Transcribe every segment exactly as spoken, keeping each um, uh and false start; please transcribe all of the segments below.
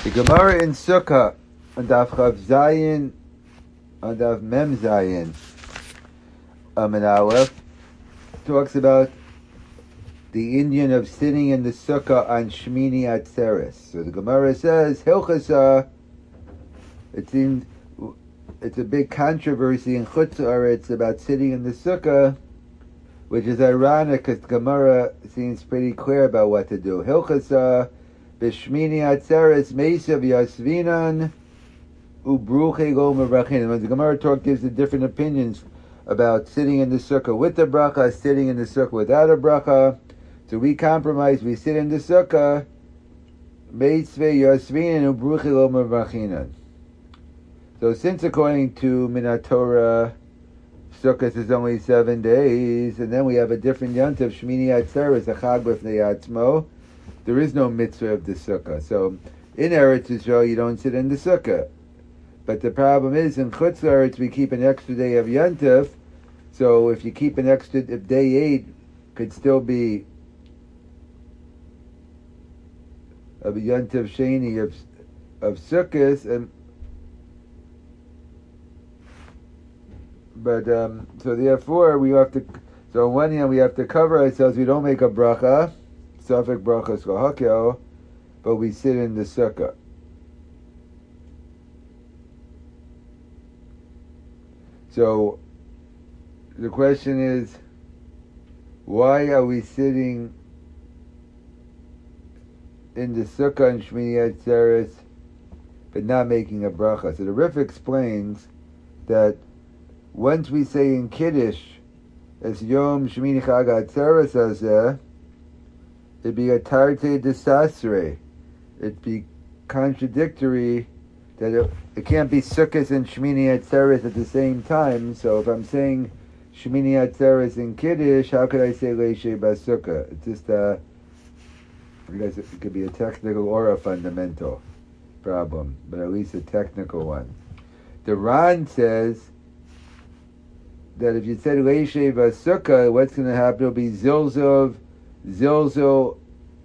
The Gemara in Sukkah on Daf Chav Zayin on Daf Mem Zayin um, and Aleph talks about the Indian of sitting in the Sukkah on Shmini Atzeres. So the Gemara says Hilchasa. It seems it's a big controversy in Chutz La'aretz about sitting in the Sukkah, which is ironic because the Gemara seems pretty clear about what to do. Hilchasa b'shmini atzeres meisav yasvinan ubruche go merachin. When the Gemara talk gives the different opinions about sitting in the sukkah with the bracha, sitting in the sukkah without a bracha. So we compromise. We sit in the sukkah meisav yasvinan ubruche go merachinan. So since according to Minat Torah, Sukkot is only seven days, and then we have a different yontif, Shmini Atzeres, a chag b'fnei atzmo. There is no mitzvah of the sukkah. So in Eretz Yisrael, you don't sit in the sukkah. But the problem is, in Chutz La'aretz, we keep an extra day of yontif. So if you keep an extra, if day eight could still be of a yontif sheni of of sukkahs, and But um, so therefore we have to. So on one hand we have to cover ourselves. We don't make a bracha, safek bracha skohakel, but we sit in the sukkah. So the question is, why are we sitting in the sukkah and Shmini Atzeres, but not making a bracha? So the Rif explains that once we say in Kiddush, as Yom Shemini Chag Atzeres Hazeh, it'd be a tarte desasre. It'd be contradictory that it, it can't be Sukkot and Shemini Atzeres at the same time. So if I'm saying Shemini Atzeres in Kiddush, how could I say Leishe Basukkah? It's just a, I guess it could be a technical or a fundamental problem, but at least a technical one. The Ran says that if you said Leishe Basukkah, what's going to happen? It'll be Zilzov, Zilzol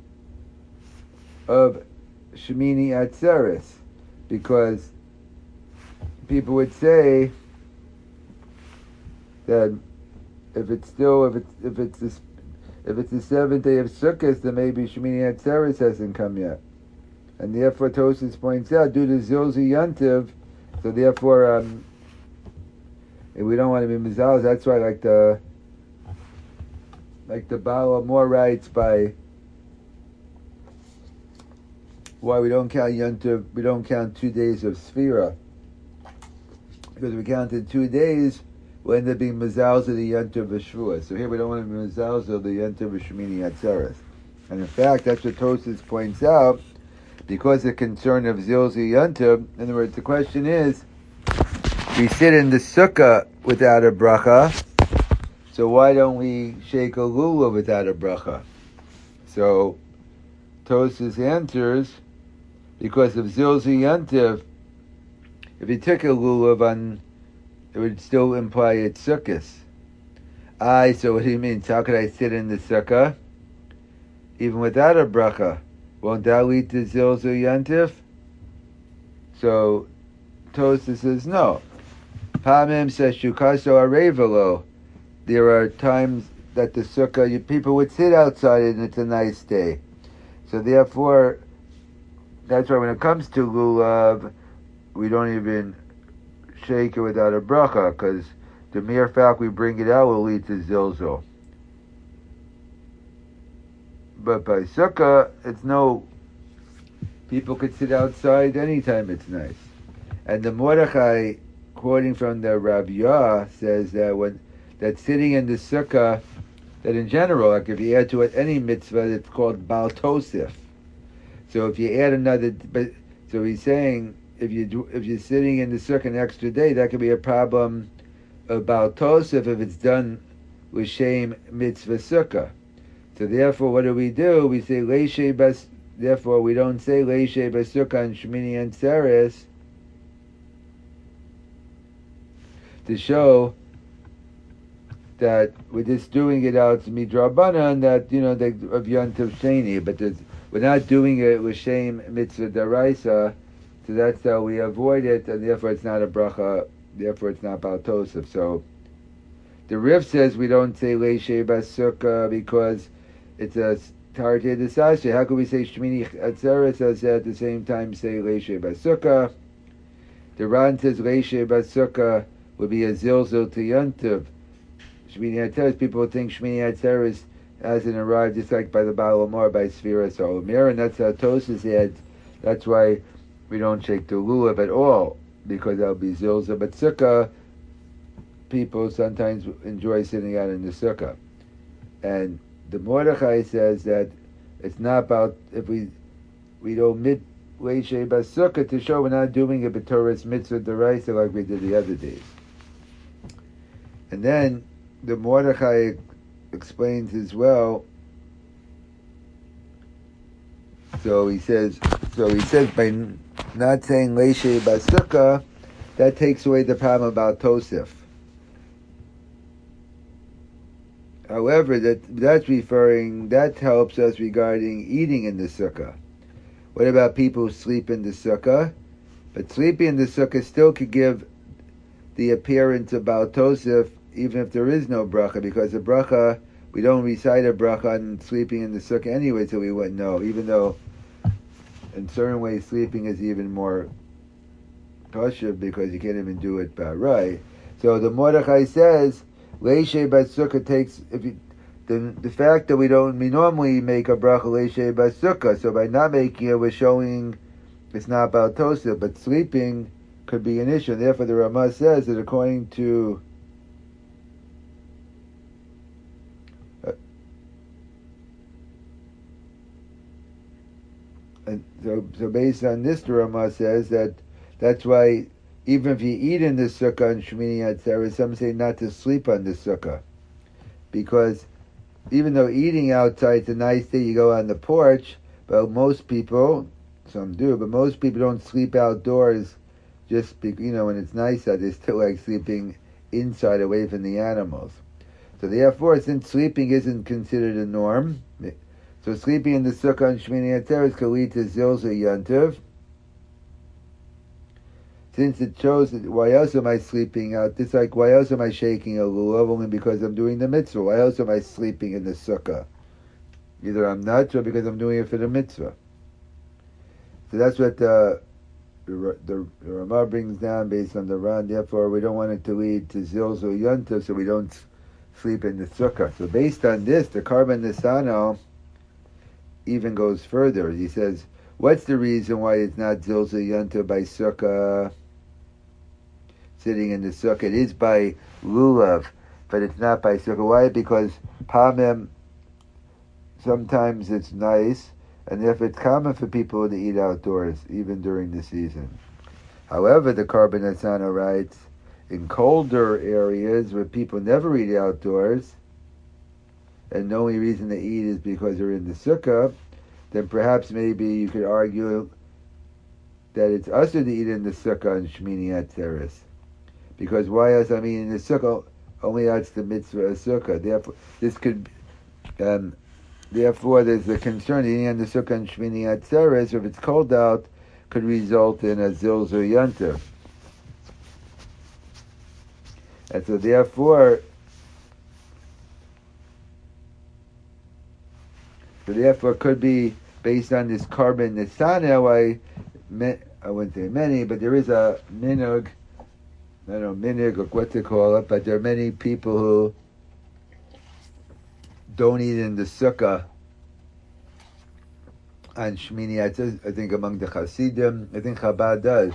of Shemini Atzeres, because people would say that if it's still, if it's if it's this, if it's the seventh day of Sukkot, then maybe Shemini Atzeres hasn't come yet, and therefore Tosfos points out due to Zilzol Yantiv, so therefore. Um, If we don't want to be mizal, that's why like the like the Baal Amor writes by why we don't count Yontiv, we don't count two days of Sfira. Because if we counted two days, we'll end up being mizal of the Yontiv V'Shvuah. So here we don't want to be mizal of the Yontiv V'Shemini Atzeres. And in fact, that's what Tosfos points out, because the concern of Zilzi Yontiv. In other words, the question is, we sit in the sukkah without a bracha, so why don't we shake a lulav without a bracha? So Tosfos answers, because of Zilzi Yantiv, if you took a lulav on, it would still imply it's sukkahs. Aye, so what do you mean? How could I sit in the sukkah even without a bracha? Won't that lead to Zilzi Yantiv? So Tosfos says no. Pamim says Shukaso Arevalo. There are times that the sukkah, you, people would sit outside and it's a nice day. So therefore, that's why when it comes to lulav, we don't even shake it without a bracha, because the mere fact we bring it out will lead to zilzol. But by sukkah, it's no, people could sit outside anytime it's nice. And the Mordechai, quoting from the Rav Yah, says that when that sitting in the sukkah, that in general, like if you add to it any mitzvah, it's called Baal Tosef. So if you add another, but so he's saying if you do, if you're sitting in the sukkah an extra day, that could be a problem of Baal Tosef if it's done with Shem mitzvah sukkah. So therefore, what do we do? We say Leishe Bas. Therefore, we don't say Leishe Basukkah and Shmini Atzeres, to show that we're just doing it out to midrabanan, that, you know, they, of Yontiv Sheni, but there's we're not doing it with shame mitzvah daraisa, so that's how we avoid it, and therefore it's not a bracha, therefore it's not Baal Tosef. So the Rif says we don't say Leishe Basukah because it's a Tartei Desashe. How could we say Shmini Atzeres as at the same time say Leishe Basukah? The Ran says Leishe Basukah would be a Zilzil to Yontiv. Shmini Atzeres, people think Shmini Atzeres hasn't arrived, just like by the Baal Omar, by Sfira Solomir, and that's how Tosas had. That's why we don't shake the lulav at all, because that'll be zilza. But sukkah, people sometimes enjoy sitting out in the sukkah. And the Mordechai says that it's not about, if we we don't mit leishe basukah to show we're not doing a b'toras mitzvah deraisa like we did the other days. And then the Mordechai explains as well. So he says, so he says by not saying leishe basukah, that takes away the problem about Tosef. However, that that's referring, that helps us regarding eating in the sukkah. What about people who sleep in the sukkah? But sleeping in the sukkah still could give the appearance of Baal Tosef, even if there is no bracha, because the bracha, we don't recite a bracha on sleeping in the sukkah anyway, so we wouldn't know, even though in certain ways sleeping is even more kosher because you can't even do it by right. So the Mordechai says, Leishe Basukah takes, if you, the the fact that we don't, we normally make a bracha Leishe Basukah, so by not making it, we're showing it's not about Tosef, but sleeping could be an issue. Therefore, the Ramah says that according to uh, and so, so based on this, the Ramah says that that's why even if you eat in the sukkah on Shmini Atzeres, some say not to sleep on the sukkah, because even though eating outside is a nice day, you go on the porch, but most people, some do, but most people don't sleep outdoors just be, you know, when it's nice out, they still like sleeping inside away from the animals. So therefore, since sleeping isn't considered a norm, so sleeping in the sukkah on Shmini Atzeres could lead to Zilza Yantiv. Since it shows that, why else am I sleeping out? It's like, why else am I shaking a lulav? Only because I'm doing the mitzvah. Why else am I sleeping in the sukkah? Either I'm not, or because I'm doing it for the mitzvah. So that's what the the, the, the Ramah brings down based on the Ran. Therefore, we don't want it to lead to Zilzul Yontav, so we don't sleep in the sukkah. So based on this, the Karban Nisano even goes further. He says, what's the reason why it's not Zilzul Yontav by sukkah? Sitting in the sukkah, it is by lulav, but it's not by sukkah. Why? Because pamim, sometimes it's nice, and therefore it's common for people to eat outdoors, even during the season. However, the Karban Nisano writes, in colder areas where people never eat outdoors, and the only reason they eat is because they're in the sukkah, then perhaps maybe you could argue that it's usher to eat in the sukkah on Shmini Atzeres. Because why else? I mean, in the sukkah only adds the mitzvah of sukkah. Therefore, this could, um, therefore, there's a concern eating on the sukkah on Shmini Atzeres, or if it's cold out, could result in a zilzul yantiv. And so, therefore, so therefore, it could be based on this Karban Nisano. I, I wouldn't say many, but there is a minhag. I don't know, minig or what to call it, but there are many people who don't eat in the sukkah on Shmini Atzeres. I think among the Hasidim, I think Chabad does.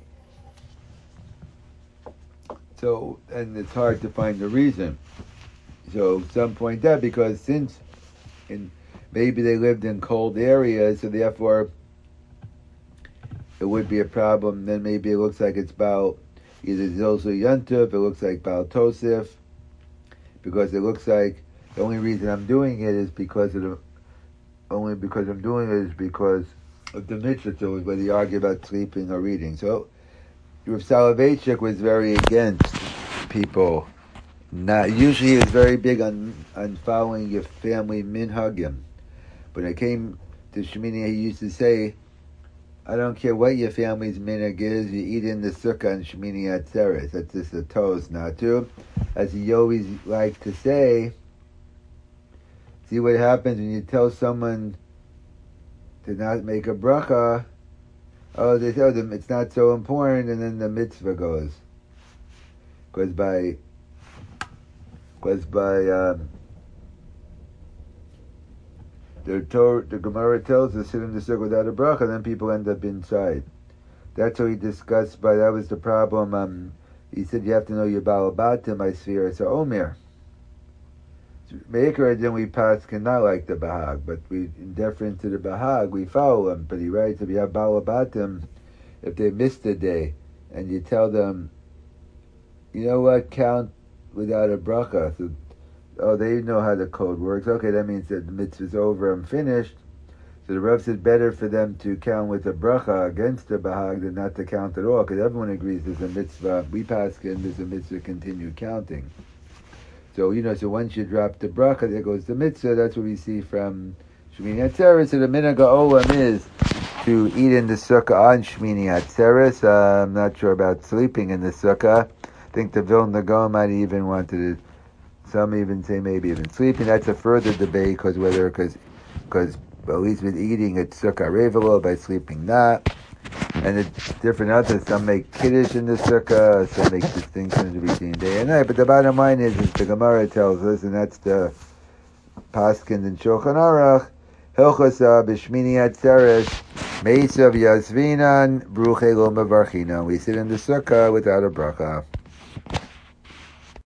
So, and it's hard to find the reason. So some point that because since in maybe they lived in cold areas, so therefore it would be a problem. Then maybe it looks like it's about either Zilzul Yantiv, it looks like Baal Tosef, because it looks like the only reason I'm doing it is because of the, only because I'm doing it is because of the mitzvah, so whether you argue about sleeping or reading. So Rav Soloveitchik was very against people not, usually he was very big on, on following your family minhagim. When it came the Shemini, he used to say, I don't care what your family's minhag is, you eat in the sukkah on Shemini Atzeres. That's just a toast not to. As he always liked to say, see what happens when you tell someone to not make a bracha. Oh, they tell them it's not so important, and then the mitzvah goes. Because by, because by, um, the Torah, the Gemara tells us sit in the sukkah without a bracha, and then people end up inside. That's what he discussed. But that was the problem. Um, he said you have to know your balabatim by Sfira. So Omer. Meikar then we pass cannot like the Bahag, but we, in deference to the Bahag, we follow him. But he writes, if you have balabatim, if they missed a day, and you tell them, you know what, count without a bracha. So, oh, they know how the code works. Okay, that means that the mitzvah's over, I'm finished. So the Rav said better for them to count with a bracha against the Bahag than not to count at all, because everyone agrees there's a mitzvah. We pass and there's a mitzvah continue counting. So, you know, so once you drop the bracha, there goes the mitzvah. That's what we see from Shemini Atzeres. So the minhag ha'olam is to eat in the sukkah on Shemini Atzeres. Uh, I'm not sure about sleeping in the sukkah. I think the Vilna Gaon might even want to, some even say maybe even sleeping. That's a further debate, because whether, because, because at least with eating it's sukkah revelo, by sleeping not. And it's different others. Some make kiddush in the sukkah, some make distinctions between day and night. But the bottom line is, is the Gemara tells us, and that's the Paskin and Shulchan Aruch, Hilchasa b'Shmini Atzeres, Meisav Yasvinan, Bruche Lo Mevarchina. We sit in the sukkah without a bracha.